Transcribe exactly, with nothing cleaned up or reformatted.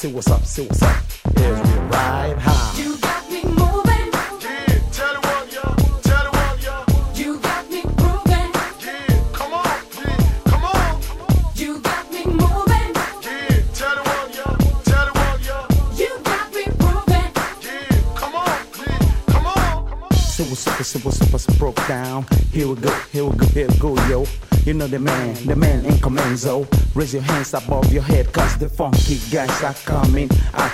say what's up, say what's up. As we ride high. You got me moving. Yeah, tell it one, y'all. Tell it one, y'all. You got me grooving. Yeah, come on, yeah, come on. You got me moving. Yeah, tell it one, y'all. Tell it one, y'all. You got me grooving. Yeah, come on, yeah, come on. Say what's up, say what's up, what's broke down. Here we go, here we go, here we go, yo. You know the man, the man in Comenzo. Raise your hands above your head, cause the funky guys are coming. I